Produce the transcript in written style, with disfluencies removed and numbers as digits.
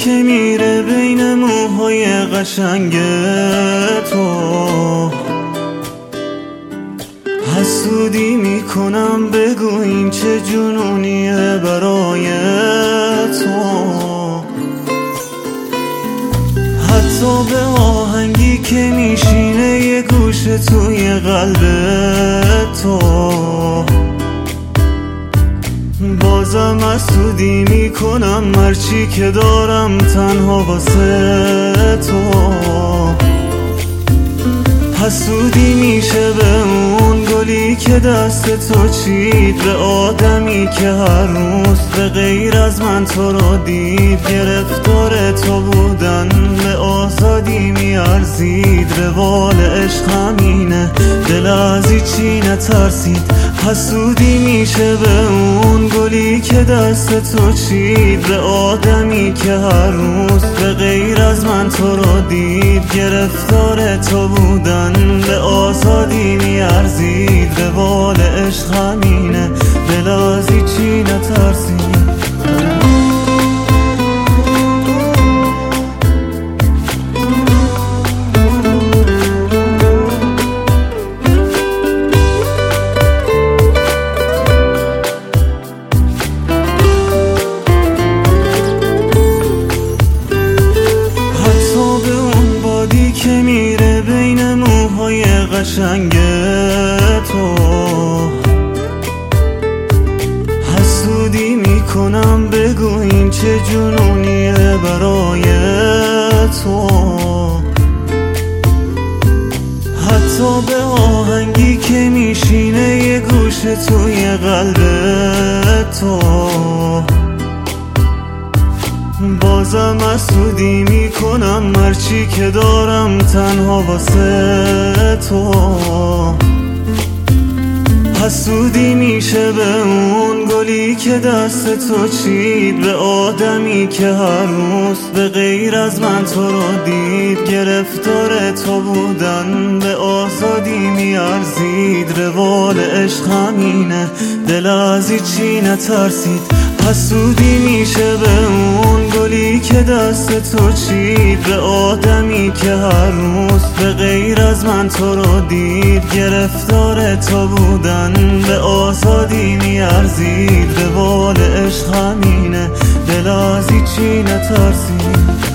که میره بین موهای قشنگ تو، حسودی میکنم بگو این چه جنونیه برای تو. حتی به آهنگی که میشینه یه گوشه توی قلب تو، بازم حسودی میکنم هرچی که دارم تنها واسه تو. حسودی میشه به اون گلی که دست تو چید، به آدمی که هر روز به غیر از من تو رو دید. گرفتار تو بودن به آزادی میارزید، روال عشق همینه دل از هیچی نترسید. حسودی میشه به اون گلی که دست تو چید، به آدمی که هر روز به غیر از من تو رو دید. گرفتار تو بودن به آزادی میارزید، روال عشق همینه دل از هیچی نترسید. که میره بین موهای قشنگ تو، حسودی میکنم بگو این چه جنونیه برای تو. حتی به آهنگی که میشینه یه گوشه توی قلب تو، بازم حسودی میکنم هرچی که دارم تنها واسه تو. حسودی میشه به اون گلی که دست تو چید، به آدمی که هر روز به غیر از من تو رو دید. گرفتار تو بودن به آزادی میارزید، روال عشق همینه دل از هیچی نترسید. حسودی میشه به اون گلی که دست تو چید، به آدمی که هر روز به غیر از من تو رو دید. گرفتار تو بودن به آزادی میارزید، روال عشق همینه دل از هیچی نترسید.